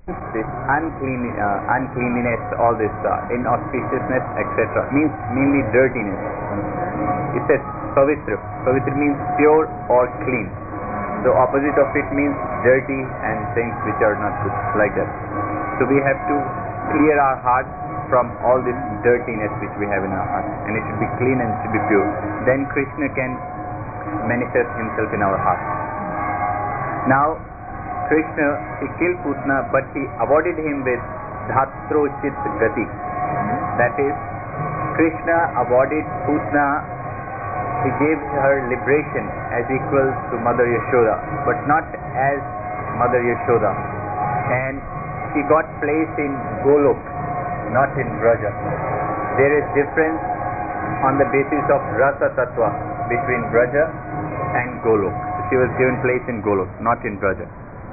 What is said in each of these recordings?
This uncleanliness, all this inauspiciousness, etc., means mainly dirtiness. It says pavitra. Pavitra means pure or clean. So opposite of it means dirty and things which are not good, like that. So we have to clear our hearts from all this dirtiness which we have in our heart, and it should be clean and it should be pure. Then Krishna can manifest himself in our heart. Now Krishna, he killed Putna, but he awarded him with Dhatrochit Gati. That is, Krishna awarded Putna, he gave her liberation as equal to Mother Yashoda, but not as Mother Yashoda. And she got placed in Golok, not in Braja. There is difference on the basis of Rasa Tattva between Braja and Golok. So she was given place in Golok, not in Braja.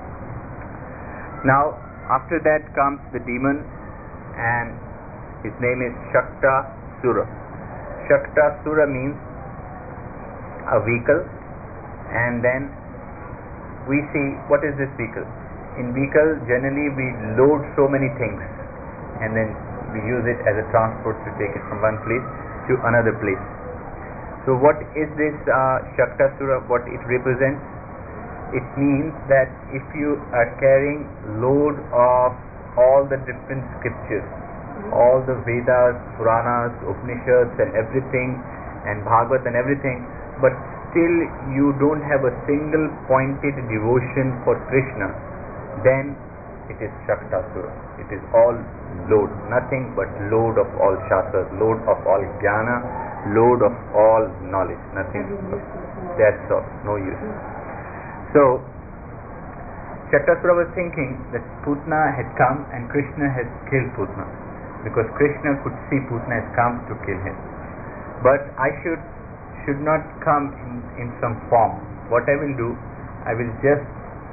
Now, after that comes the demon, and his name is Shakta Sura. Shakta Sura means a vehicle, and then we see what is this vehicle. In vehicle, generally we load so many things, and then we use it as a transport to take it from one place to another place. So what is this Shakta Sura? What it represents? It means that if you are carrying load of all the different scriptures, all the Vedas, Puranas, Upanishads and everything, and Bhagavad and everything, but still you don't have a single pointed devotion for Krishna, then it is Shaktasura. It is all load, nothing but load of all Shastras, load of all Jnana, load of all knowledge, nothing. That's all, no use. So, Shaktasura was thinking that Putna had come and Krishna had killed Putna, because Krishna could see Putna has come to kill him. But I should not come in some form. What I will do, I will just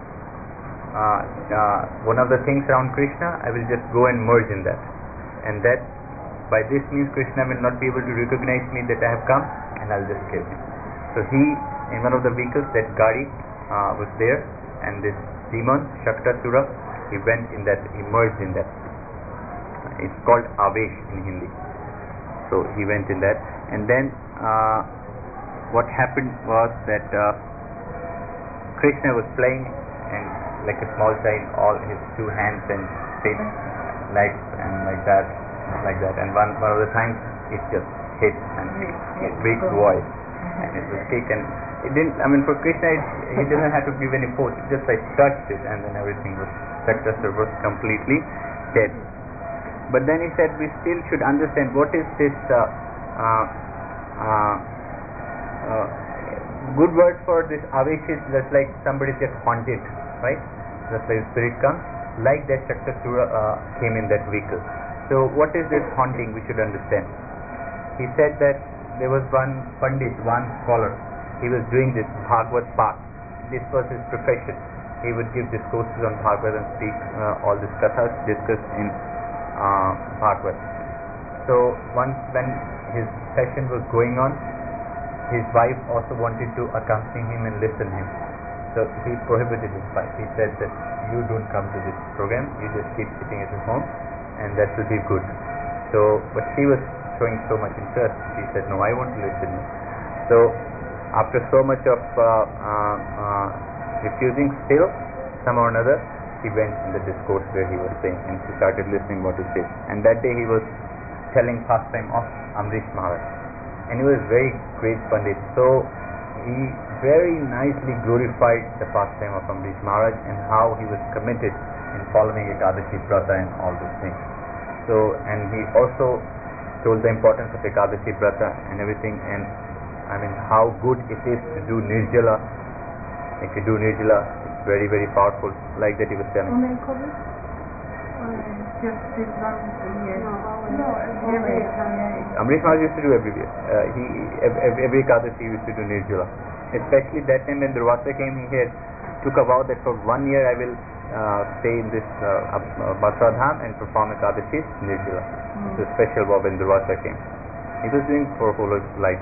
one of the things around Krishna, I will just go and merge in that, and that by this means Krishna will not be able to recognize me that I have come, and I'll just kill him. So he, in one of the vehicles, that Gadi was there, and this demon Shaktasura, he went in that, he merged in that. It's called Avesh in Hindi. So he went in that, and then what happened was that Krishna was playing, and like a small child, all his two hands and feet, legs, and like that, and one of the times it just hit and it big voice, and it was kick, and it didn't, for Krishna he didn't have to give any force, it just like touched it, and then everything was, Shaktasura was completely dead. But then he said we still should understand what is this good word for this Avesh is just like somebody gets haunted, right? Just like spirit comes, like that Shaktasura came in that vehicle. So what is this haunting? We should understand. He said that there was one Pandit, one scholar. He was doing this Bhagavad Path. This was his profession. He would give discourses on Bhagavad and speak all these kathas discussed in Bhagavad. So once when his session was going on, his wife also wanted to accompany him and listen to him. So he prohibited his wife. He said that you don't come to this program, you just keep sitting at your home, and that will be good. So, but she was showing so much interest. She said, no, I want to listen. So after so much of refusing, still somehow or another he went in the discourse where he was saying, and she started listening what he said. And that day he was telling pastime of Amrish Maharaj, and he was very great Pandit. So he very nicely glorified the pastime of Amrish Maharaj and how he was committed in following Ekadashi Vrata and all those things. So, and he also told the importance of Ekadashi Vrata and everything, and how good it is to do Nirjala. If you do Nirjala, it's very, very powerful, like that he was telling. Amrish Maharaj used to do every year. Every Ekadashi he used to do Nirjala. Especially that time when Durvasa came, he had took a vow that for 1 year I will stay in this Mathura Dham and perform Ekadashis Nirjala. It's a special vow when Durvasa came. He was doing for whole life.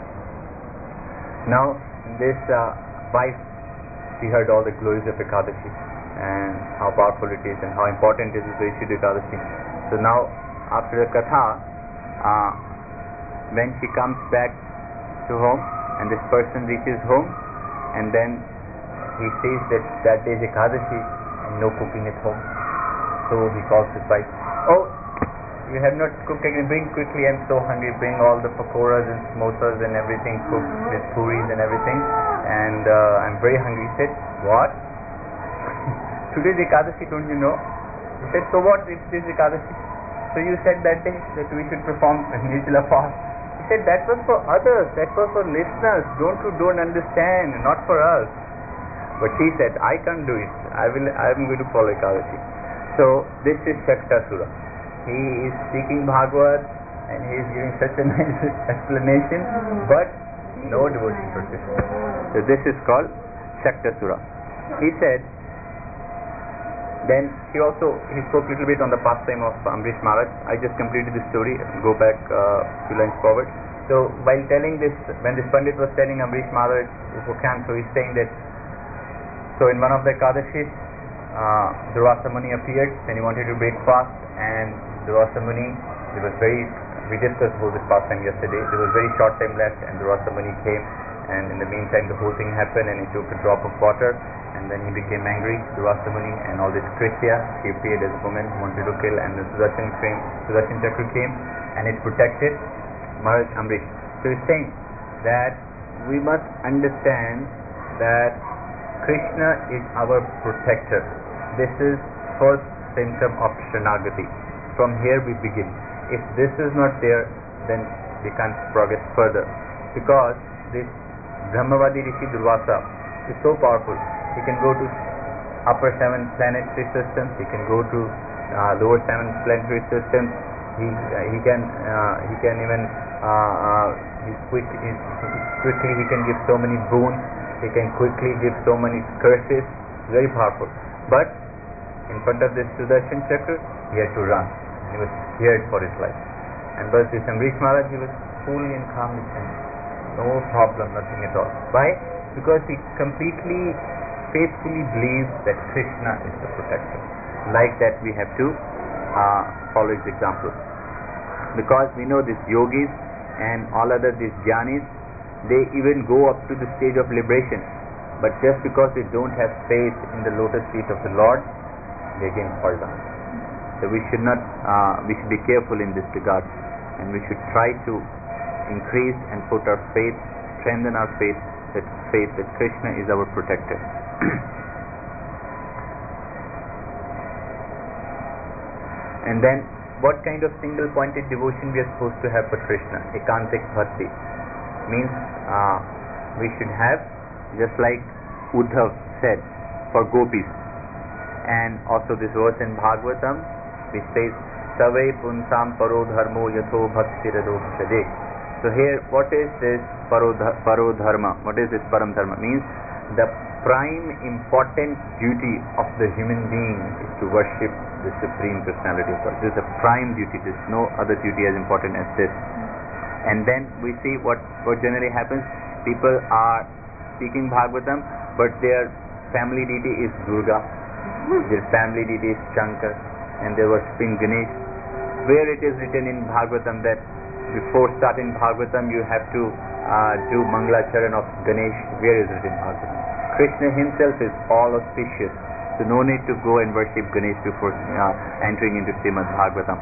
Now this wife, she heard all the glories of Ekadashi and how how powerful it is and how important it is to issue the Ekadashi. So now, after the Katha, when she comes back to home, and this person reaches home, and then he sees that day is Ekadashi and no cooking at home. So he calls his wife, "Oh, you have not cooked again, bring quickly, I'm so hungry, bring all the pakoras and samosas and everything cooked with puris and everything, and I'm very hungry." He said, "What? Today is Ekadashi, don't you know?" He said, "So what if this is Ekadashi? So you said that day that we should perform Nirjala fast." He said, "That was for others, that was for listeners, don't understand, not for us." But he said, "I can't do it, I am going to follow Ekadashi." So this is Shaktasura. He is speaking Bhagavad and he is giving such a nice explanation, but no devotion for Krishna. So this is called Shaktasura. He said, then he spoke a little bit on the pastime of Amrish Maharaj. I just completed the story. Go back few lines forward. So while telling this, when this Pandit was telling Amrish Maharaj Upakyan, so he's saying that, so in one of the Ekadashis, Durvasa Muni appeared and he wanted to break fast, and Durvasa Muni, we discussed about this pastime yesterday, there was very short time left, and Durvasa Muni came, and in the meantime the whole thing happened, and he took a drop of water, and then he became angry, Durvasa Muni, and all this Krishya, she appeared as a woman, wanted to kill, and the Sudarshan Chakra came, and it protected Maharaj Amrish. So he's saying that we must understand that Krishna is our protector. This is first symptom of Sharanagati. From here we begin. If this is not there, then we can't progress further. Because this Brahmavadi Rishi Durvasa is so powerful. He can go to upper 7 planetary systems. He can go to lower 7 planetary systems. He can even quickly he can give so many boons. He can quickly give so many curses. Very powerful. But in front of this Sudarshan Chakra, he had to run. He was scared for his life. And but this Amrish Maharaj, he was coolly and calmly saying, "No problem, nothing at all." Why? Because he completely, faithfully believes that Krishna is the protector. Like that, we have to follow his example. Because we know these yogis and all other these jnanis, they even go up to the stage of liberation. But just because they don't have faith in the lotus feet of the Lord, they again fall down. So we should not, we should be careful in this regard, and we should try to increase and put our faith, strengthen our faith that Krishna is our protector. And then, what kind of single-pointed devotion we are supposed to have for Krishna? Ekantik bhakti means we should have, just like Uddhav said, for gopis. And also this verse in Bhagavatam, which says, Save punsam paro dharmo yatho bhakti radokshade. So here, what is this paro dharma? What is this param dharma? Means the prime important duty of the human being is to worship the Supreme Personality of God. This is the prime duty. There is no other duty as important as this. And then we see what generally happens. People are speaking Bhagavatam, but their family deity is Durga, their family deity is Shankar, and they are worshipping Ganesh. Where it is written in Bhagavatam that before starting Bhagavatam you have to do Mangalacharan of Ganesh, where is it in Bhagavatam? Krishna himself is all auspicious, so no need to go and worship Ganesh before entering into Srimad Bhagavatam.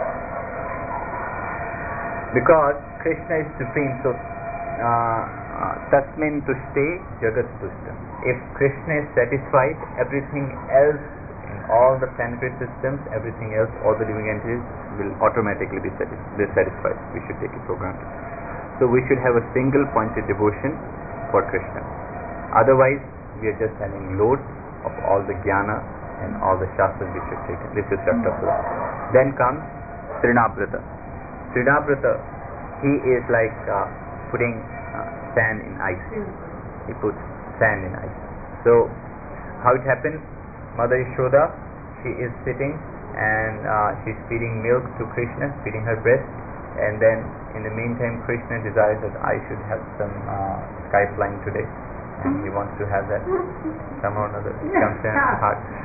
Because Krishna is supreme, so Tasmin Tushte Jagat Tushtam. If Krishna is satisfied, everything else in all the planetary systems, everything else, all the living entities will automatically be satisfied. We should take it for granted. So we should have a single pointed devotion for Krishna. Otherwise, we are just having load of all the jnana and all the shastras we should take. This is Shaktasura. Then comes Trinabrata. Trinabrata, he is like putting sand in ice. He puts sand in ice. So, how it happens? Mother Yashoda, she is sitting and she's feeding milk to Krishna, feeding her breast, and then in the meantime Krishna desires that I should have some sky flying today, and he wants to have that somehow or another. It comes in his heart.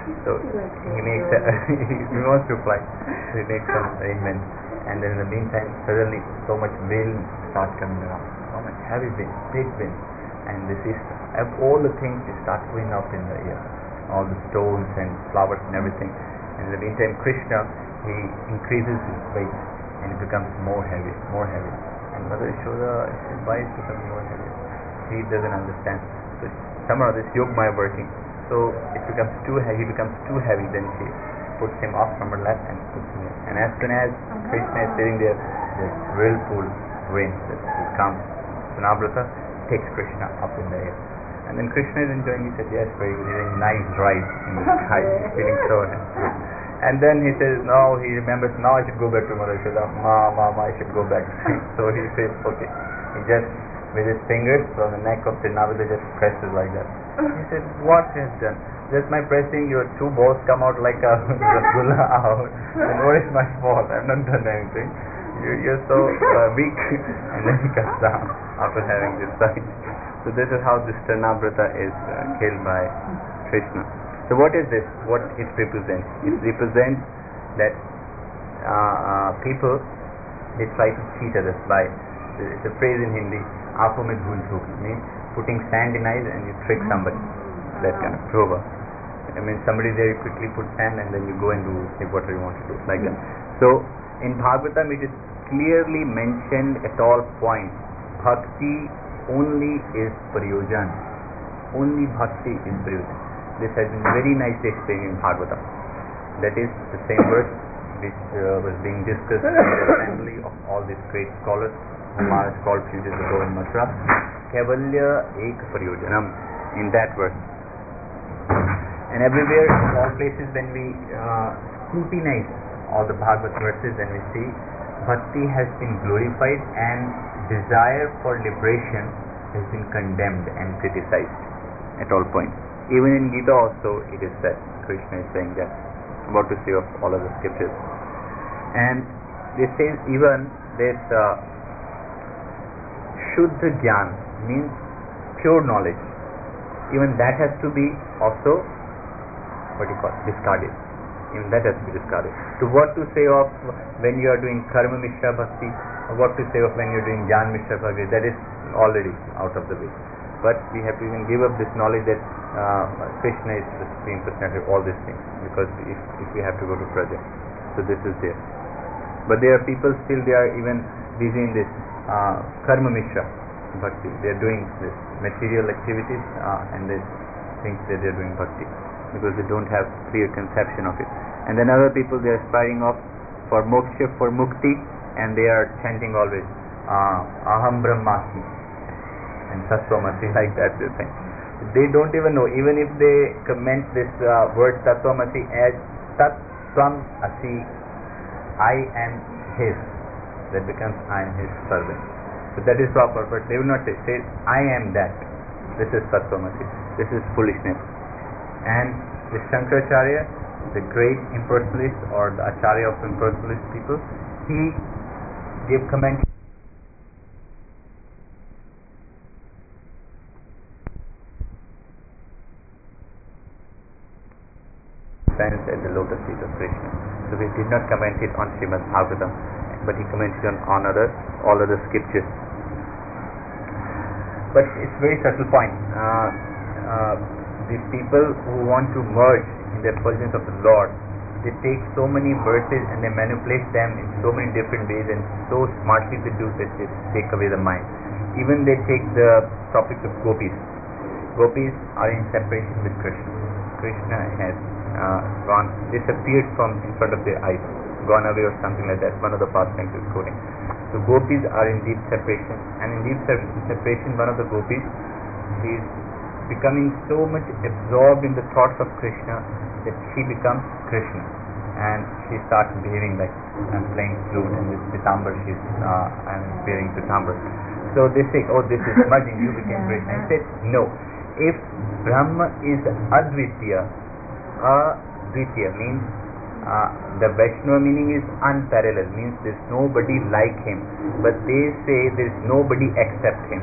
So he makes he wants to fly. So he makes some arrangements, and then in the meantime, suddenly so much wind starts coming around, so much heavy wind, big wind, and this is all the things start going up in the air, all the stones and flowers and everything. And in the meantime, Krishna, he increases his weight and it becomes more heavy, more heavy. And Mother Yashoda says, why is it becoming more heavy? He doesn't understand. So somehow this Yogmaya working. So it becomes too heavy. He becomes too heavy. Then she puts him off from her lap and puts him in. And as soon as Krishna is sitting there, this whirlpool wind that comes. Sunabrata takes Krishna up in the air. And then Krishna is enjoying. He said, yes, very good. He's a nice ride in the sky. He's feeling so good. And then he says, no, he remembers, now I should go back to Mother Yashoda. Mama, I should go back. So he says, okay. He just, with his fingers on the neck of Tirunavada, just presses like that. He said, what has done? Just my pressing, your two balls come out like a rasgulla out. And what is my fault? I've not done anything. You're so weak. And then he comes down after having this sight. So this is how this Tirunavada is killed by Krishna. So what is this? What it represents? It represents that people, they try to cheat others by, it's a phrase in Hindi, aankhon mein dhool jhook, means putting sand in eyes and you trick somebody. That kind of proverb. I mean, somebody there, you quickly put sand and then you go and do whatever you want to do, like that. So in Bhagavatam it is clearly mentioned at all points, bhakti only is prayojan. Only bhakti is prayojan. This has been very nicely explained in Bhagavatam. That is the same verse which was being discussed in the assembly of all these great scholars whom Maharaj called few days ago in Mathura. Kevalya ek prayojanam, in that verse. And everywhere, in all places, when we scrutinize all the Bhagavad verses, then we see bhakti has been glorified and desire for liberation has been condemned and criticized at all points. Even in Gita also it is said, Krishna is saying that, what to say of all of the scriptures. And this says even this Shuddha Gyan means pure knowledge. Even that has to be also, discarded. Even that has to be discarded. So what to say of when you are doing Karma Mishra Bhakti, or what to say of when you are doing Jnana Mishra Bhakti, that is already out of the way. But we have to even give up this knowledge that Krishna is the Supreme Personality of all these things, because if we have to go to Praja. So this is there. But there are people still, they are even busy in this Karma Mishra Bhakti. They are doing this material activities and they think that they are doing Bhakti, because they don't have clear conception of it. And then other people, they are aspiring of for moksha, for mukti, and they are chanting always Aham Brahmasmi and Tattvamasi, like that they think. They don't even know, even if they comment this word Tattvamasi as Tattvam Asi, I am his, that becomes I am his servant. So that is proper, but they will not say I am that. This is Tattvamasi. This is foolishness. And the Shankaracharya, the great impersonalist or the Acharya of impersonalist people, he gave comment at the lotus feet of Krishna. So he did not comment it on Srimad Bhagavatam, but he commented on all other scriptures. But it's very subtle point. The people who want to merge in the effulgence of the Lord, they take so many verses and they manipulate them in so many different ways, and so smartly they do that they take away the mind. Even they take the topics of gopis. Gopis are in separation with Krishna. Krishna has disappeared from in front of their eyes, gone away or something like that. One of the pastimes is quoting. So gopis are in deep separation, and in deep separation, one of the gopis, he is becoming so much absorbed in the thoughts of Krishna that she becomes Krishna, and she starts behaving like I'm playing flute, and with Pitambar I'm wearing Pitambar. So they say, oh, this is merging, you became Krishna. I said, no. If Brahma is Advitya, Advitya means the Vaishnava meaning is unparalleled, means there's nobody like him, but they say there's nobody except him,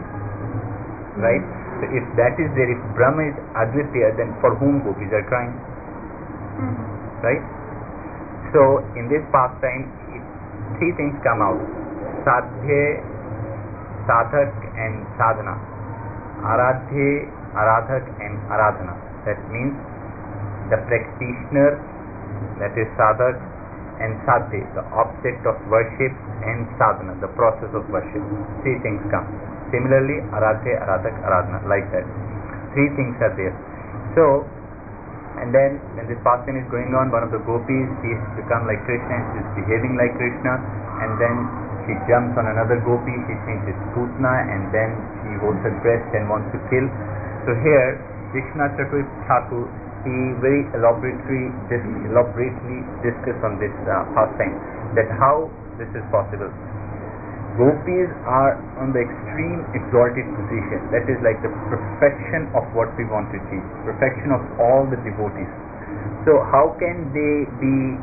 right? So if that is there, if Brahma is Advitya, then for whom gopis are crying? right? So in this pastime, three things come out: sadhya, sadhak, and sadhana. Aradhya, aradhak, and aradhana. That means the practitioner, that is sadhak, and sadhya, the object of worship, and sadhana, the process of worship. Three things come. Similarly, aradhya, aradhak, aradhana, like that. Three things are there. So, and then when this pastime is going on, one of the gopis, she has become like Krishna and she is behaving like Krishna, and then she jumps on another gopi, she changes Putna, and then she holds her breast and wants to kill. So here, Krishna Chakravarti Thakur, he very elaborately discussed on this pastime, that how this is possible. Gopis are on the extreme exalted position, that is like the perfection of what we want to achieve, perfection of all the devotees. So how can they be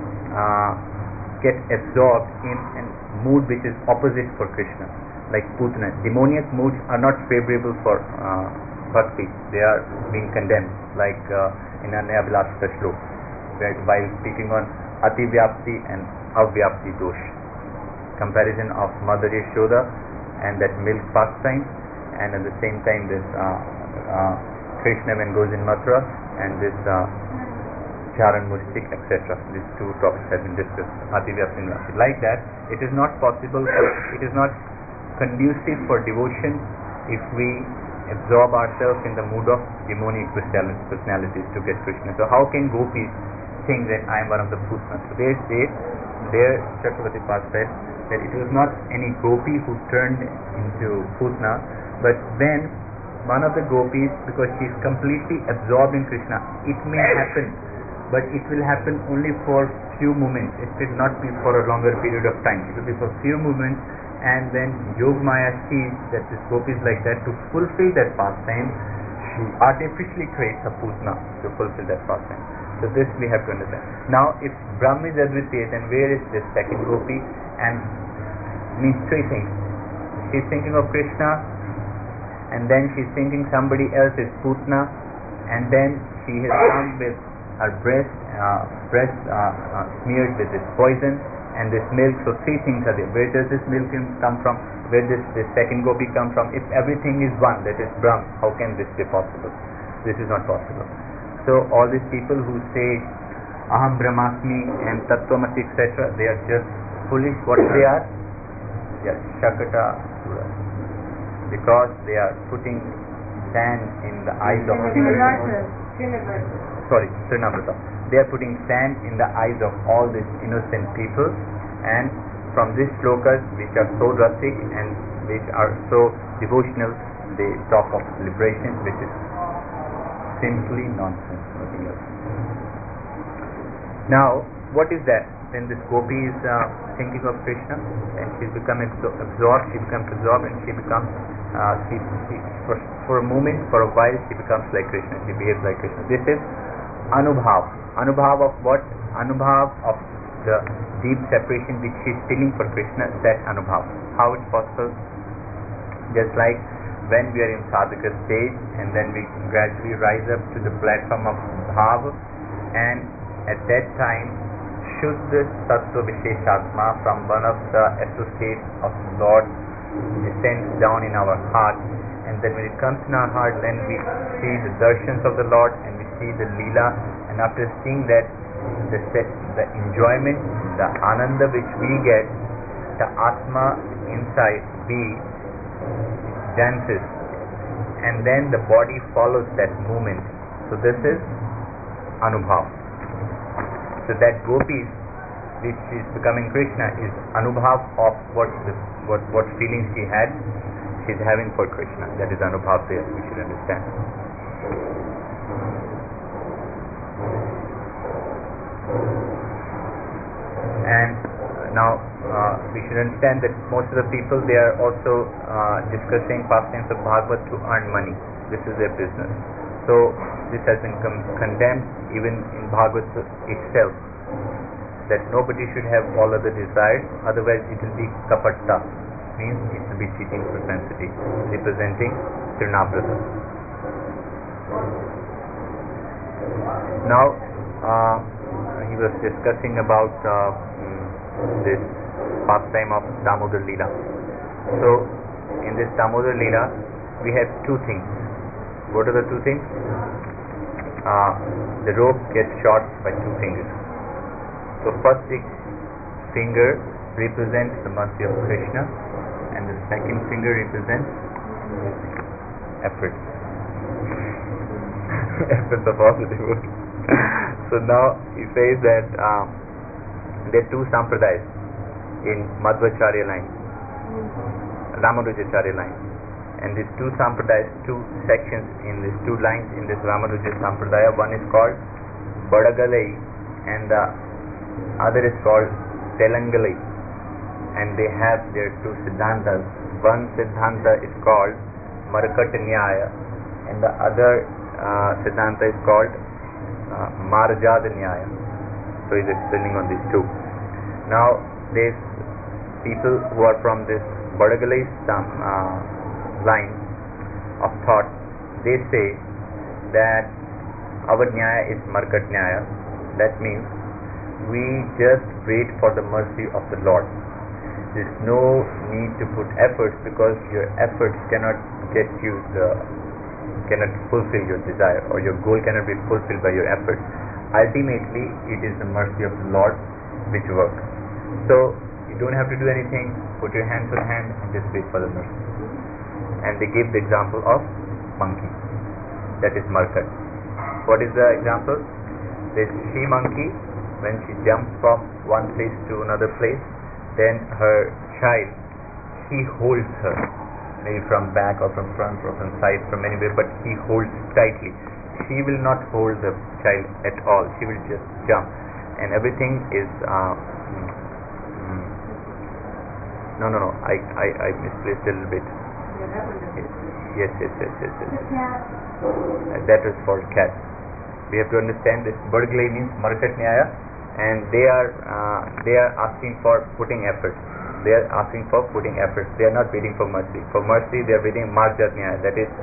get absorbed in a mood which is opposite for Krishna, like Putana? Demoniac moods are not favorable for bhakti, they are being condemned, like in Anyavilasika Shlok, while speaking on Ati Vyapti and Avyapti Dosh, comparison of Mother Yashoda and that milk pastime, and at the same time this Krishna when goes in Mathura, and this Charan Mustik, etc. These two topics have been discussed. Ati Vyapti and Vyapti. Like that, it is not possible, it is not conducive for devotion if we absorb ourselves in the mood of demonic personalities to get Krishna. So how can gopis think that I am one of the Putnas? So they say, there Chakravarti Pad said that it was not any gopi who turned into Putna, but when one of the gopis, because she is completely absorbed in Krishna, it may happen, but it will happen only for few moments. It will not be for a longer period of time. It will be for few moments, and when Yogmaya sees that this gopi is like that, to fulfill that pastime, she artificially creates a Putna to fulfill that pastime. So this we have to understand. Now, if Brahma is Advitya, then where is this second gopi? And means three things. She is thinking of Krishna, and then she is thinking somebody else is Putna, and then she has come with her breast smeared with this poison and this milk. So three things are there. Where does this milk come from? Where does this second gopi come from? If everything is one, that is Brahm, how can this be possible? This is not possible. So all these people who say Aham Brahmasmi and Tattvamasi, etc., they are just foolish. What they are? They are Shakata Suras, because they are putting sand in the eyes of Trinavrata. They are putting sand in the eyes of all these innocent people, and from these shlokas which are so rustic and which are so devotional, they talk of liberation, which is simply nonsense, nothing else. Now, what is that? When this gopi is thinking of Krishna, and she becomes absorbed, and she becomes for a moment, for a while, she becomes like Krishna, she behaves like Krishna. This is Anubhav. Anubhav of what? Anubhav of the deep separation which she is feeling for Krishna, that Anubhav. How it's possible? Just like when we are in sadhaka stage, and then we gradually rise up to the platform of Bhav, and at that time Shuddha Sattva Visheshatma from one of the associates of Lord descends down in our heart, and then when it comes in our heart, then we see the darshans of the Lord, and we see the Leela, and after seeing that, the enjoyment, the Ananda which we get, the Atma inside, we dances, and then the body follows that movement. So this is Anubhav. So that gopis which is becoming Krishna is Anubhav of what feelings she had, she is having for Krishna. That is Anubhav there, we should understand. And now we should understand that most of the people, they are also discussing pastimes of Bhagavad to earn money. This is their business. So this has been condemned even in Bhagavad itself, that nobody should have all other desires, otherwise it will be kapatta, means it will be cheating propensity, representing Trinavrata. Now he was discussing about this pastime of Damodar Leela. So in this Damodar Leela we have two things. What are the two things? The rope gets short by two fingers. So first finger represents the mercy of Krishna, and the second finger represents efforts. Efforts of all the devotees. So now he says that there are two sampradayas in Madhvacharya line, Ramanujacharya line, and these two sampradayas, two sections in these two lines in this Ramanuja sampradaya. One is called Badagalai and the other is called Telangalai, and they have their two siddhantas. One siddhanta is called Markata Nyaya and the other siddhanta is called Marjada Nyaya. So he's explaining on these two. Now these people who are from this Badagalai line of thought, they say that our Nyaya is Markat Nyaya. That means we just wait for the mercy of the Lord. There is no need to put efforts, because your efforts cannot get you cannot fulfill your desire, or your goal cannot be fulfilled by your efforts. Ultimately it is the mercy of the Lord which works. So you don't have to do anything, put your hands on hand and just wait for the mercy. And they give the example of monkey, that is Markat. What is the example? This she monkey, when she jumps from one place to another place, then her child, he holds her, maybe from back or from front or from side, from anywhere, but he holds tightly. She will not hold the child at all. She will just jump, and everything is no, I misplaced a little bit. Yes. That is for cat. We have to understand this. Badagalai means Markat Nyaya, and they are asking for putting efforts. They are asking for putting efforts. They are not waiting for mercy. For mercy, they are waiting Marjat Nyaya. That is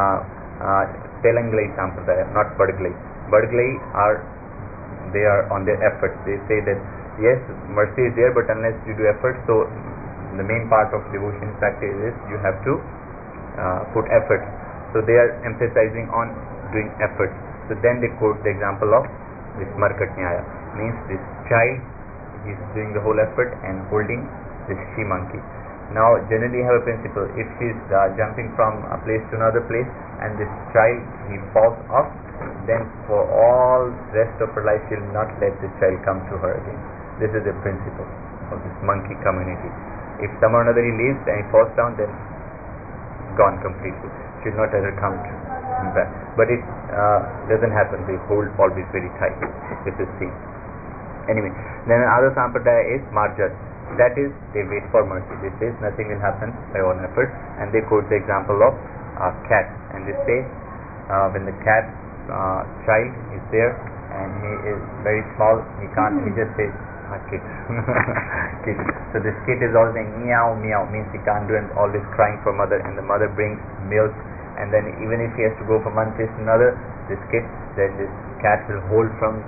Telangalai Sampradaya, not Badagalai. Badagalai they are on their efforts. They say that yes, mercy is there, but unless you do efforts, so the main part of devotion practice is you have to put effort. So they are emphasizing on doing effort. So then they quote the example of this Markat Nyaya, means this child is doing the whole effort and holding this she monkey. Now generally have a principle: if she is jumping from a place to another place and this child he falls off, then for all rest of her life she will not let the child come to her again. This is the principle of this monkey community. If somehow or another he leaves and he falls down, then gone completely. She will not ever come to him back. But it doesn't happen. They hold always very tight. This is seen. Anyway, then another sampradaya is Marjat. That is, they wait for mercy. They say nothing will happen by own effort, and they quote the example of cat, and they say when the cat child is there and he is very small, he can't. He just says kid. Kid. So this kid is always saying meow meow, means he can't do, and always crying for mother, and the mother brings milk, and then even if he has to go from one place to another, this kid, then this cat will hold from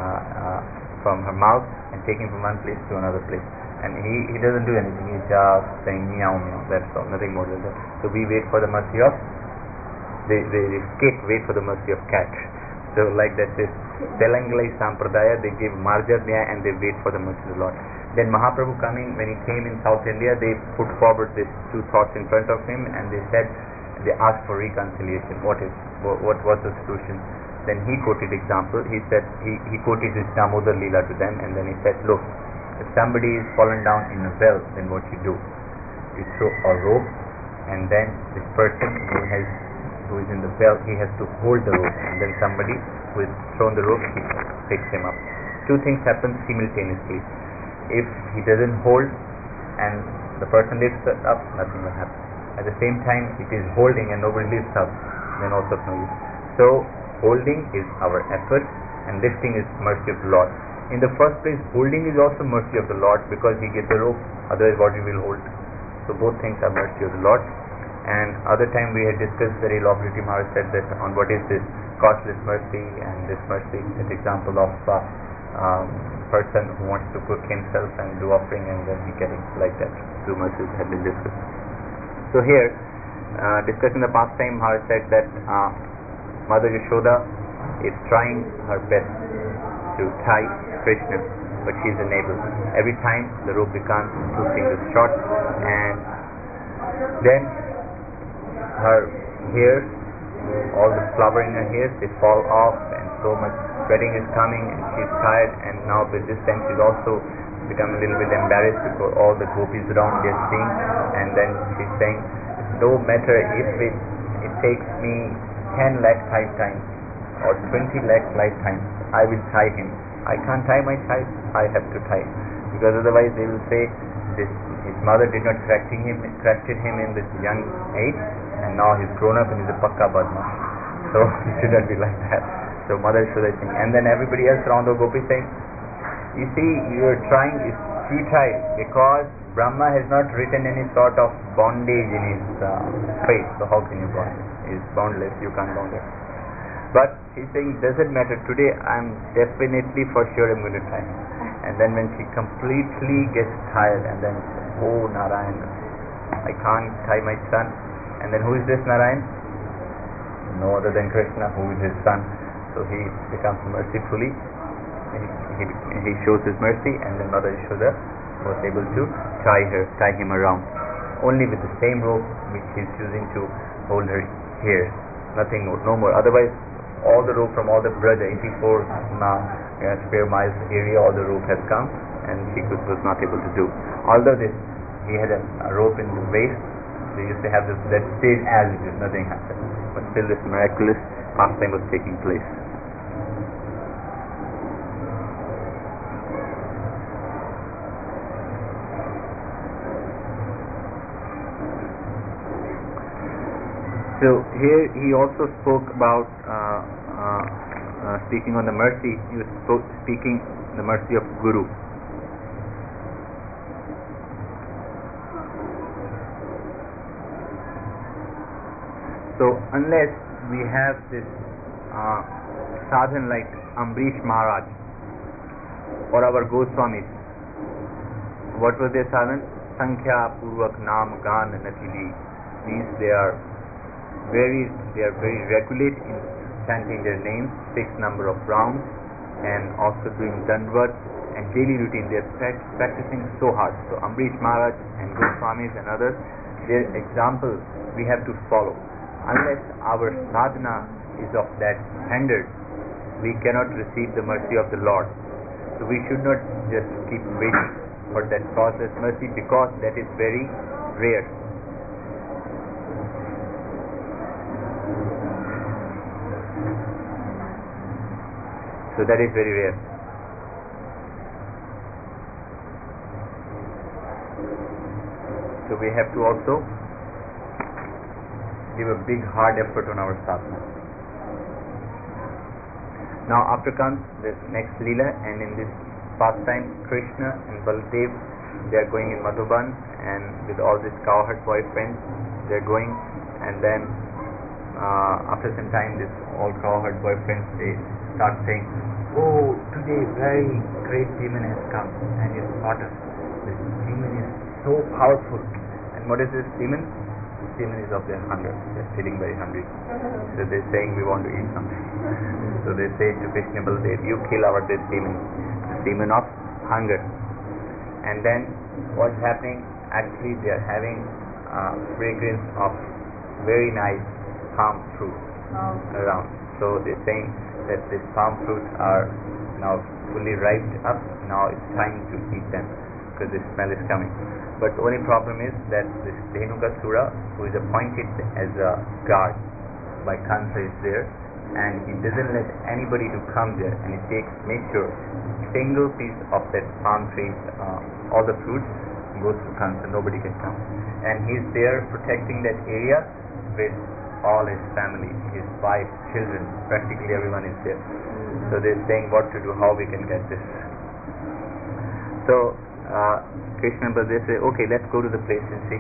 her mouth and take him from one place to another place, and he doesn't do anything. He's just saying meow meow. That's all, nothing more than that. So we wait for the mercy of the kid, wait for the mercy of cat. So like that, this Telangalai Sampradaya, they give Marjat Nyaya and they wait for the mercy of the Lord. Then Mahaprabhu when he came in South India, they put forward these two thoughts in front of him, and they asked for reconciliation. What was the solution? Then he quoted example. He said he quoted this Damodar Leela to them, and then he said, look, if somebody is fallen down in a well, then what you do? You throw a rope, and then this person who is in the well, he has to hold the rope, and then somebody who is thrown the rope, he picks him up. Two things happen simultaneously. If he doesn't hold and the person lifts up, nothing will happen. At the same time, it is holding and nobody lifts up, then also no use. So holding is our effort, and lifting is mercy of the Lord. In the first place, holding is also mercy of the Lord, because he gives the rope, otherwise what we will hold. So both things are mercy of the Lord. And other time we had discussed very elaborately. Maharaj said that on what is this costless mercy and this mercy, that example of person who wants to cook himself and do offering and then he getting like that. Two mercies had been discussed. So here, discussing the past time, Maharaj said that Mother Yashoda is trying her best to tie Krishna, but she is unable. Every time the rope becomes 2 fingers short, and then her hairs, all the flower in her hairs, they fall off, and so much sweating is coming, and she's tired. And now with this time she's also become a little bit embarrassed because all the gopis around they're seeing, and then she's saying, no matter if it takes me 10 lakh lifetimes or 20 lakh lifetimes, I will tie him. I can't tie my child, I have to tie him, because otherwise they will say this, his mother did not corrected him in this young age, and now he's grown up and he's a pakka badmash. So it should not be like that. So Mother Yashoda is saying, and then everybody else around the gopi saying, you see, your trying is futile because Brahma has not written any sort of bondage in his face. So how can you bond? He is boundless, you can't bound him. But he's saying, doesn't matter, today I'm definitely for sure I'm going to tie. And then when she completely gets tired, and then, oh Narayan, I can't tie my son. And then who is this Narayan? No other than Krishna, who is his son. So he becomes mercifully, he shows his mercy, and then Mother Yashoda was able to tie him around, only with the same rope which he is using to hold her hair, nothing more, no more. Otherwise, all the rope from all the Braja, 84 square miles area, all the rope has come, and she was not able to do. Although he had a rope in the waist, they used to have that stayed as it is, nothing happened. But still this miraculous pastime was taking place. So here he also spoke about speaking on the mercy. He was speaking the mercy of Guru. So unless we have this sadhan like Ambrish Maharaj or our Goswamis, what was their sadhan? Sankhya Purvak Nam Gan Natili means they are very regulate in chanting their names, fixed number of rounds, and also doing dandvat and daily routine. They are practicing so hard. So Ambrish Maharaj and Goswamis and others, their example we have to follow. Unless our sadhana is of that standard, we cannot receive the mercy of the Lord. So we should not just keep waiting for that causeless mercy, because that is very rare. So that is very rare. So we have to also give a big hard effort on our sadhana. Now after comes the next Leela, and in this pastime Krishna and Baladev, they are going in Madhuban, and with all these cowherd boyfriends they are going, and then after some time this all cowherd boyfriends, they start saying, oh, today very great demon has come and is taught us. This demon is so powerful. And what is this demon? This demon is of their hunger. They are feeling very hungry. So they are saying, we want to eat something. So they say to Krishna Baladev, you kill this demon of hunger. And then what's happening? Actually they are having fragrance of very nice palm fruit around. So they are saying that these palm fruits are now fully ripe up. Now it's time to eat them because the smell is coming. But the only problem is that this Dhenukasura, who is appointed as a guard by Kansa, is there, and he doesn't let anybody to come there, and he makes sure single piece of that palm tree, all the fruits goes to Kansa, nobody can come, and he's there protecting that area with all his family, his wife, children, practically everyone is there. So they're saying what to do, how we can get this. So Krishna and Baladev say, okay, let's go to the place and see.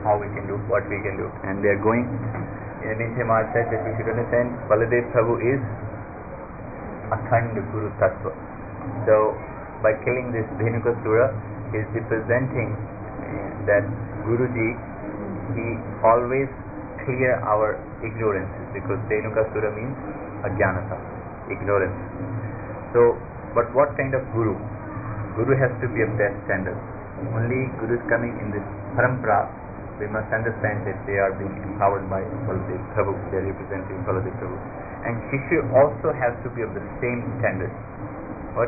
how we can do, what we can do. And they are going. Nitya Maharaj said that we should understand Baladev Prabhu is Akhand Guru Tattva. So by killing this Dhenukasura, he is representing that Guruji, he always clear our ignorance, because Dhenukasura means Ajnanata, ignorance. So, but what kind of Guru? Guru has to be of that standard. Only Guru is coming in this parampara. We must understand that they are being empowered by Baladev Prabhu. They are representing Baladev Prabhu. And Shishya also has to be of the same standard. What?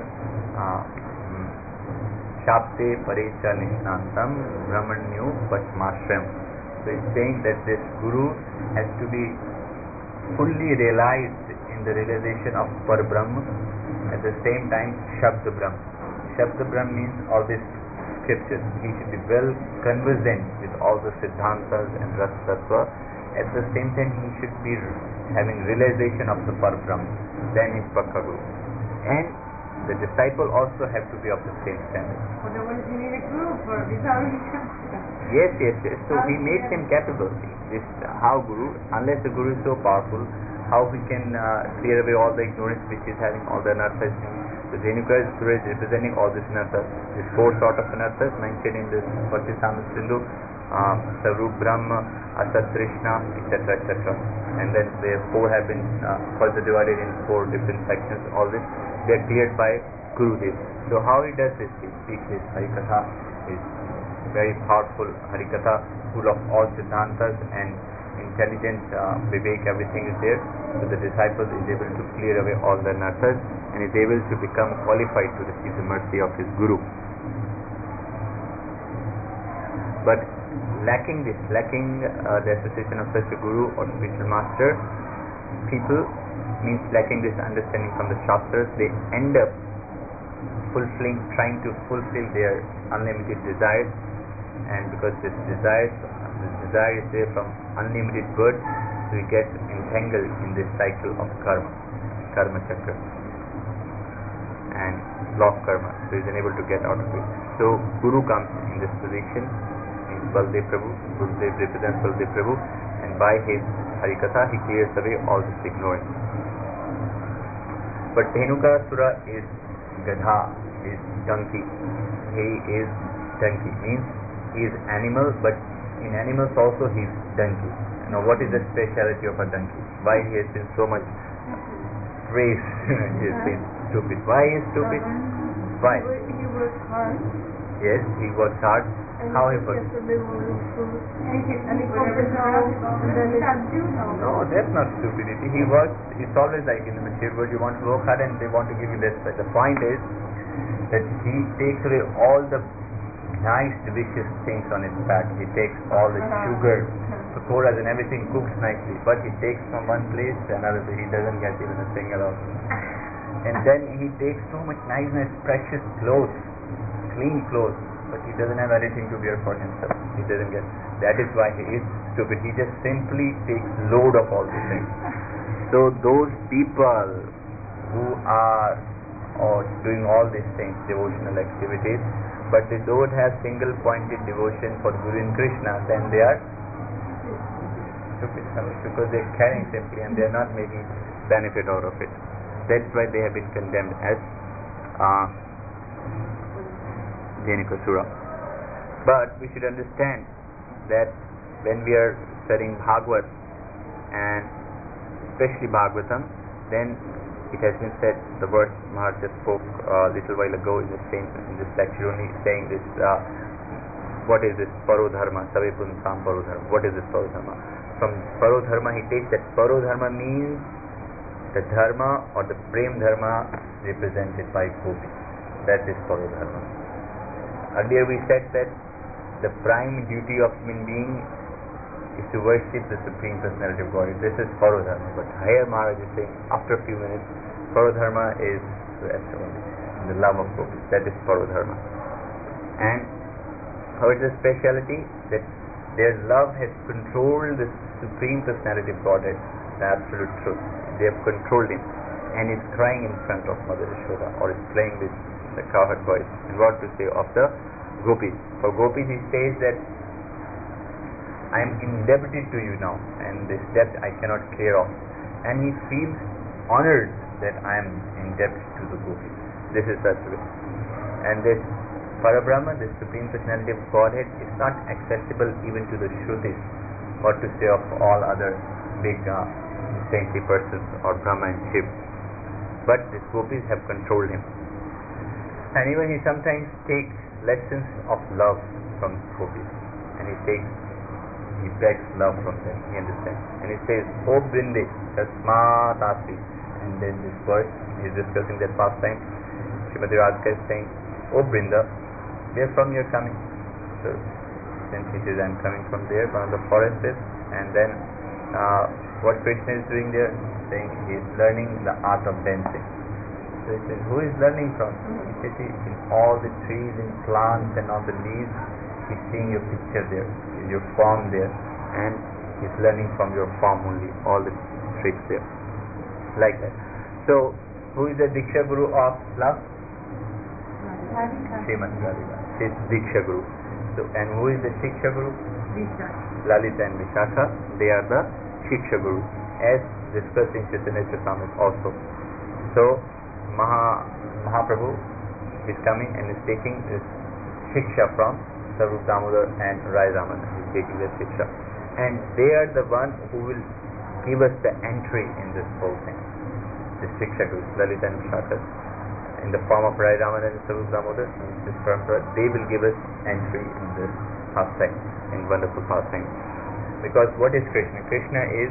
Shapte Parecha Nishnantam Brahmanyu Pashmashram. So it's saying that this Guru has to be fully realized in the realization of Parbrahma, at the same time Shabda Brahm. Shabda Brahm means all these scriptures. He should be well conversant with all the Siddhantas and Rasa Tattva. At the same time he should be having realization of the Parbrahma. Then he's Pakka Guru. And the disciple also have to be of the same standard. But then what does he need a guru for? He's already Yes. So he makes him capable. This how Guru, unless the Guru is so powerful, how he can clear away all the ignorance which is having all the anarthas. The Dhenukasura is representing all these anarthas. These four sort of anarthas mentioned in this Bhakti-samrita Sindhu, Sarup Brahma, Asat Trishna, etc. And then the four have been further divided in four different sections. All this they are cleared by Gurudev. So how he does this? He speaks his Harikatha, his very powerful Harikatha, full of all Siddhantas and intelligence, Vivek, everything is there. So the disciple is able to clear away all the anarthas and is able to become qualified to receive the mercy of his Guru. But lacking the association of such a Guru or spiritual master, people means lacking this understanding from the Shastras, they end up trying to fulfill their unlimited desires, and because this desire is there from unlimited birth, so we get entangled in this cycle of karma chakra, and lost karma, so he is unable to get out of it. So Guru comes in this position, in Baladev Prabhu. Gurudev represents Baladev Prabhu, and by his Harikatha he clears away all this ignorance. But Dhenukasura is Gadha, is donkey. He is donkey, means he is animal, but in animals also he is donkey. Now what is the speciality of a donkey? Why he has been so much praised? He has been stupid. Why he is stupid? Why? He works hard. Yes, he works hard. How he works? And he focus around and then No, that's not stupidity. He works, it's always like in the material world, you want to work hard and they want to give you this. But the point is that he takes away all the nice delicious things on his back. He takes all the sugar, pakoras and everything, cooks nicely, but he takes from one place to another place. He doesn't get even a single of it. And then he takes so much nice precious clothes, clean clothes, but he doesn't have anything to wear for himself. He doesn't get. That is why he is stupid. He just simply takes load of all these things. So those people who are doing all these things, devotional activities, but they don't have single pointed devotion for Guru and Krishna, then they are stupid, because they are carrying simply and they are not making benefit out of it. That's why they have been condemned as Dhenukasura. But we should understand that when we are studying Bhagavad, and especially Bhagavatam, then it has been said, the verse Maharaj just spoke a little while ago in this lecture only, saying this, what is this Parodharma, Sabe Punsam Parodharma. What is this Parodharma? From Parodharma he takes that Parodharma means the dharma or the prem dharma represented by Gopi. That is Parodharma. Earlier we said that the prime duty of human being is to worship the Supreme Personality of God. This is Parodharma. But here Maharaj is saying, after a few minutes, Parodharma is the love of Gopi. That is Parodharma. And how is the speciality? That their love has controlled the Supreme Personality of Godhead, the absolute truth. They have controlled him, and is crying in front of Mother Yashoda, or is playing with the cowherd voice. And what to say of the Gopis? For Gopis he says that I am indebted to you now, and this debt I cannot clear off. And he feels honored that I am indebted to the gopis. This is Sattva. And this Parabrahma, this Supreme Personality of Godhead, is not accessible even to the Shrutis, what to say of all other big saintly persons or Brahma and Shiv. But these gopis have controlled him. And even he sometimes takes lessons of love from gopis. And he begs love from them, he understands. And he says, O Brinde, Tasmat Asi. And then this verse, he is discussing that pastime. Srimati Radhika is saying, O Brinda, where from you are coming? So, then she says, I am coming from there, one of the forests. And then, what Krishna is doing there? Saying he is learning the art of dancing. So he says, who is learning from? He says, in all the trees and plants and all the leaves, he's seeing your picture there, your form there, and he's learning from your form only, all the tricks there. Like that. So, who is the Diksha Guru of love? Srimati Radhika. She is Diksha Guru. So, and who is the Shiksha Guru? Lalita and Vishakha. They are the Shiksha Guru, as discussed in Chaitanya Charitamrita also. So, Mahaprabhu is coming and is taking this Shiksha from Sarup Damodar and Rai Ramana. He is taking the Shiksha. And they are the one who will give us the entry in this whole thing. The Shiksha Gurus, Lalita and Vishakha, in the form of Rai Ramana and Sarup Damodar, they will give us entry in this pastime, in wonderful pastime. Because what is Krishna? Krishna is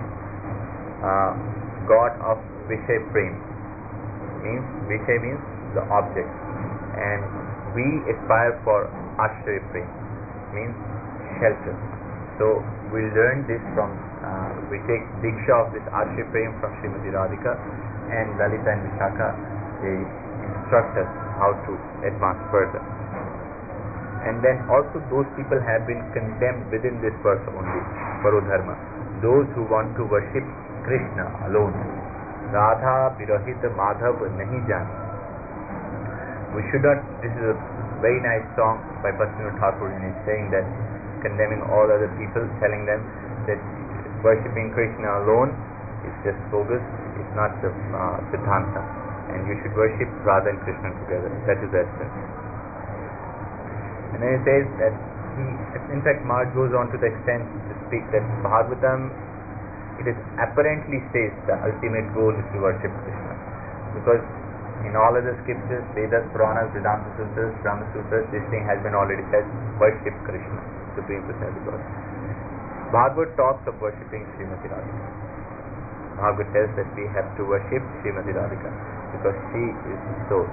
God of Vishay Prem. Vishay means the object. And we aspire for Ashray Prem, means shelter. So we learn this from, we take Diksha of this Ashray Prem from Srimati Radhika, and Lalita and Vishakha, they instruct us how to advance further. And then also those people have been condemned within this verse only, Parodharma. Those who want to worship Krishna alone. Radha Virahita Madhav Nahi Jan. We should not, this is a very nice song by Bhaktivinoda Thakur, and he's saying that, condemning all other people, telling them that worshipping Krishna alone is just bogus, it's not the Siddhanta, and you should worship Radha and Krishna together. That is the essence. And then he says that in fact Maharaj goes on to the extent to speak that Bhagavatam, it is apparently says the ultimate goal is to worship Krishna, because in all other scriptures, Vedas, Puranas, Vedanta Sutras, Brahma Sutras, this thing has been already said, worship Krishna, Supreme Personality of God. Bhagavad talks of worshipping Srimati Radhika. Bhagavad tells that we have to worship Srimati Radhika because she is the soul.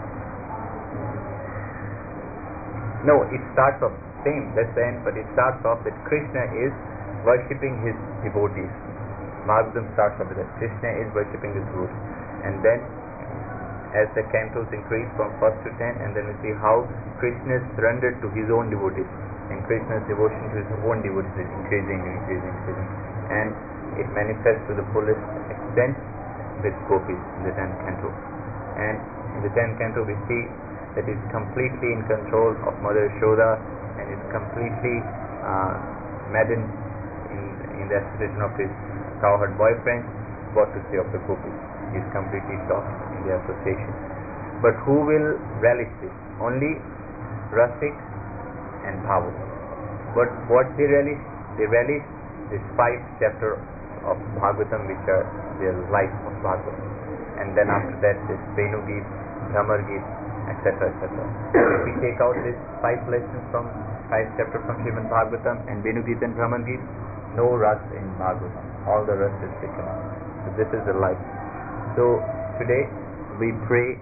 No, it starts off same, that's the end, but it starts off that Krishna is worshipping his devotees. Bhagavatam starts off with that. Krishna is worshipping his devotees. And then as the cantos increase from 1st to 10, and then we see how Krishna is surrendered to his own devotees, and Krishna's devotion to his own devotees is increasing. And it manifests to the fullest extent with gopis in the 10th canto. And in the 10th canto we see that he is completely in control of Mother Yashoda, and is completely maddened in the association of his cowherd boyfriend. What to say of the gopis? He is completely lost in the association. But who will relish this? Only Rasik and Bhavuk. But what they relish? They relish this 5th chapter of Bhagavatam, which are their life of Bhagavatam. And then after that, this Venu Geet, Dhamar Geet, etc. If we take out this 5 lessons from 5th chapter from Srimad Bhagavatam and Venu Geet and Dhamar Geet, no ras in Bhagavatam. All the rest is taken out. So this is the life. So today we pray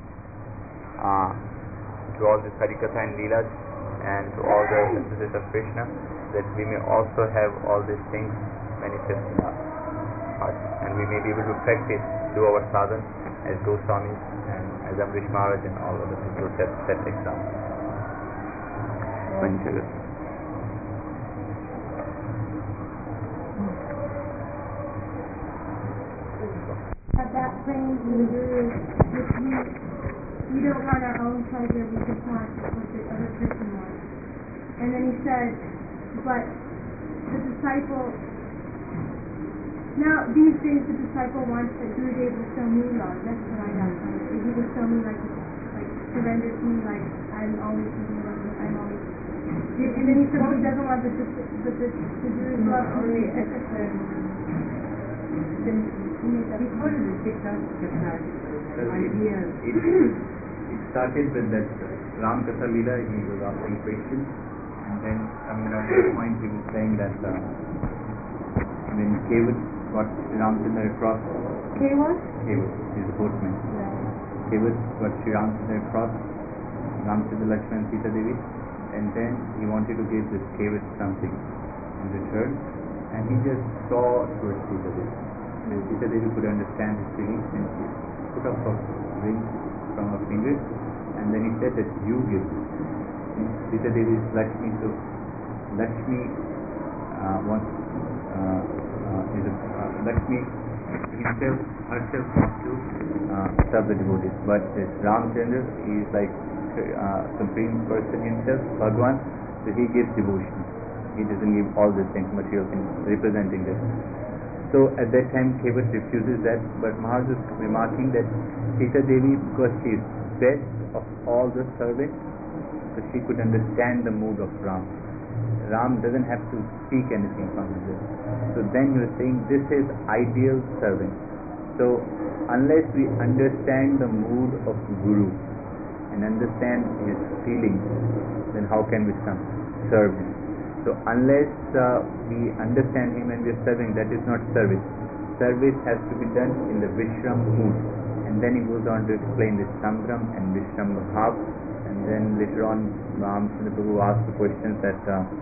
to all the Harikatha and Leelas and to all the synthesis of Krishna, that we may also have all these things manifest in our hearts, and we may be able to practice, do our sadhana as Goswamis and as Amrish Maharaj and all other people set examples. At that point, we don't want our own pleasure, we just want what the other person wants. And then he said, but this is disciple, now these days the disciple wants that Gurudev will show me love. That's what I got from it. If he will show me like surrender to me, like I'm always thinking about him, I'm always. And then he said he doesn't want the Guru's love only He put in the TikTok ideas. It started with that Ram Katha Leela. He was asking questions, and then coming down to the point, he was saying that when Kevat got Sri Ramchandra across. Kevat? Kevat is the boatman. Kevat got Sri Ramchandra across, Ramchandra, Lakshman, Sita Devi, and then he wanted to give this Kevat something in return, and he just saw towards Sita Devi. And Sita Devi could understand his feelings, and she put up her ring from her fingers, and then he said that you give. Sita Devi is Lakshmi, so Lakshmi wants Lakshmi herself wants to serve the devotees, but this Ramchandra is like supreme person himself, Bhagwan, so he gives devotion. He doesn't give all these things, material things, representing this. So at that time Kevat refuses that, but Maharaj is remarking that Sita Devi, because she is best of all the servants, so she could understand the mood of Ram. Ram doesn't have to speak anything from his lips. So then he was saying this is ideal servant. So unless we understand the mood of Guru and understand his feelings, then how can we serve him? So unless we understand him and we are serving, that is not service. Service has to be done in the Vishram mood. And then he goes on to explain this Sambram and Vishram Bhav. And then later on, Ramchandra Prabhu asked the questions that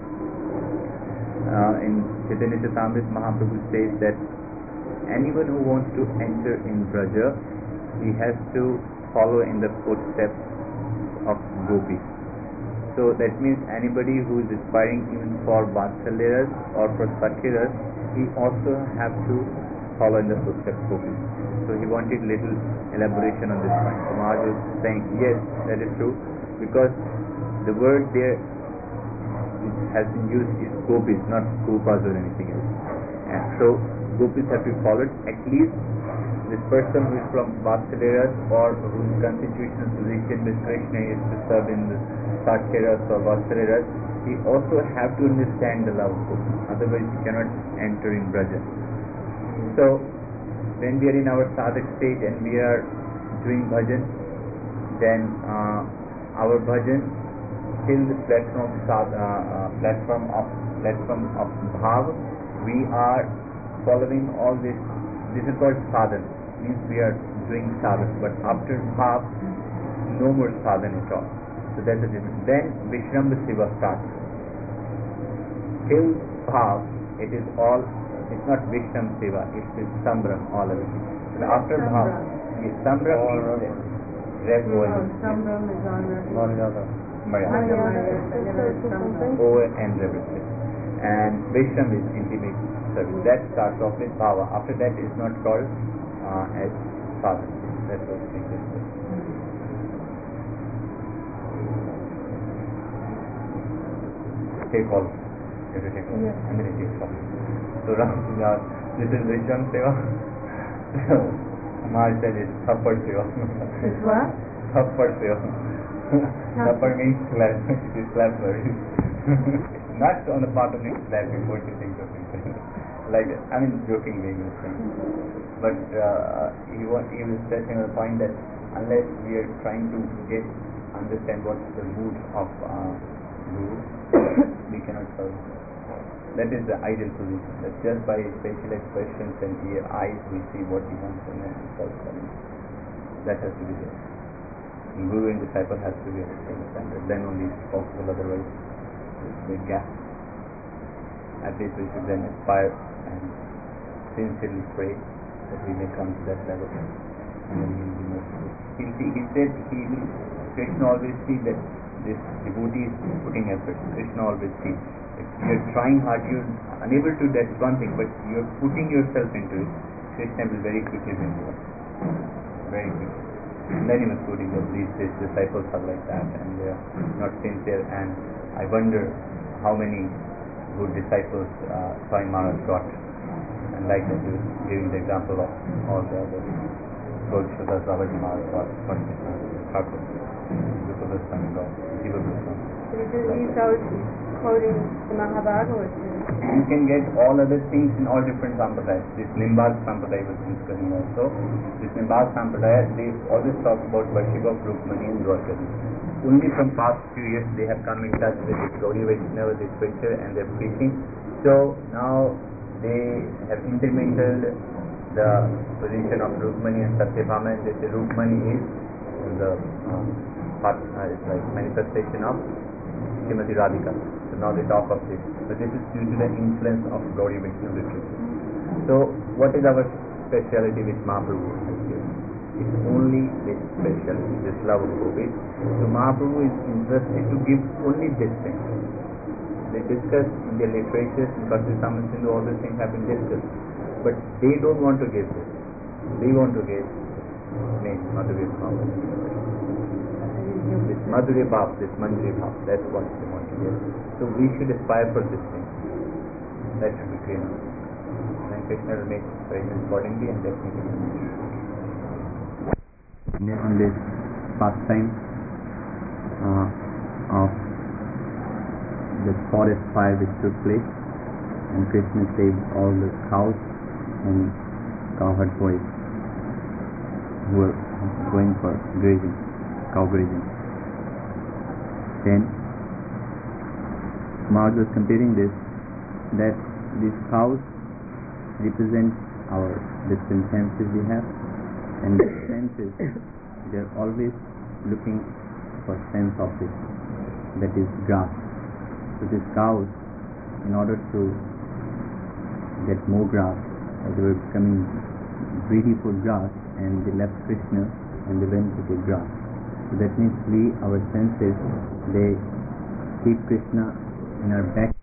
in Chaitanya Charitamrita, Mahaprabhu says that anyone who wants to enter in Braja, he has to follow in the footsteps of Gopis. So that means anybody who is aspiring even for Vatsalyaras or for Sakhiras, he also have to follow in the footsteps of Gopis. So he wanted little elaboration on this point. So Maharaj was saying, yes, that is true, because the word there which has been used is Gopis, not Gopas or anything else. And so Gopis have to be followed. At least this person who is from Vatsalyaras or whose constitutional position with Krishna is to serve in the Sakhiras or Vatsalyaras, he also have to understand the love of Gopis. Otherwise he cannot enter in Braja. So when we are in our sadhak state and we are doing bhajan, then our bhajan till the platform of bhav, we are following all this. This is called sadhan, means we are doing sadhan. But after bhav, no more sadhan at all. So that's the difference. Then Vishramba Siva starts. Till bhav, it is all. It's not Vishram Seva, it is Sambram, all of it. But after Bhav, yes, Sambram means Rev volume. Sambram is on Maryada. Over and reverse. And Vishram is intimate service. That starts off with Bhava. After that is not called as sadhana. That's what it is. Take all. You have to take all. Yes. And then it takes all. So Ram, this is Vishram Seva. Maharaj said it's Thappad Seva. It's what? Thappad Seva. Thappad means slap. It is slap service. Not on the part of the slap before you think of it. Like, I mean, jokingly he was saying. But he was stressing the point that unless we are trying to understand what's the mood of Guru, we cannot serve. That is the ideal position. That just by facial expressions and eyes we see what he wants and then serve. That has to be there. Guru and disciple has to be at the same standard. Then only it's possible. Otherwise, it's a gap. At least we should then aspire and sincerely pray that we may come to that level. And then he will be merciful. He said Krishna always sees that this devotee is putting effort. Krishna always sees. If you're trying hard, you're unable to, that's one thing, but you're putting yourself into it, Krishna will very quickly bring you up. Very quickly. And then he was quoting that these disciples are like that and they are not sincere, and I wonder how many good disciples Swami Maharaj got. And like that, he was giving the example of all the other Gaukshadas, Babaji Maharaj got, Swami Krishna Thakur, Guru Goswami got, Jiva Goswami. These are quoting the Mahabharata. You can get all other things in all different sampradayas. This Nimbal Sampradaya was discussing also. This Nimbal Sampradaya, they always talk about worship of Rukmani and Dwarkadi. Only from past few years they have come in touch with this Gauri Vaishnava literature and their preaching. So now they have intermingled the position of Rukmani and Satyabhama, and they say Rukmani is the it's like manifestation of Srimati Radhika. So now they talk of this. But this is due to the influence of Gauri Vaishnava literature. So what is our speciality which Mahaprabhu has given? It's only this speciality, this love of Govind. So Mahaprabhu is interested to give only this thing. They discuss in their literatures, in Bhakti-Samrat Sindhu, all these things have been discussed. But they don't want to give this. They want to give Madhurya Bhav. This Madhurya Bhav, this Manjari Bhav, that's what they want to give. So we should aspire for this thing. That should be clear. And Krishna will make arrangements accordingly and definitely. On this pastime of the forest fire which took place, and Krishna saved all the cows and cowherd boys who were going for grazing, cow grazing. Then Maharaj was comparing this, that these cows represent our different senses we have, and the senses, they are always looking for sense objects, that is grass. So these cows, in order to get more grass, they were becoming greedy for grass, and they left Krishna and they went to take grass. So that means our senses, they keep Krishna in our back.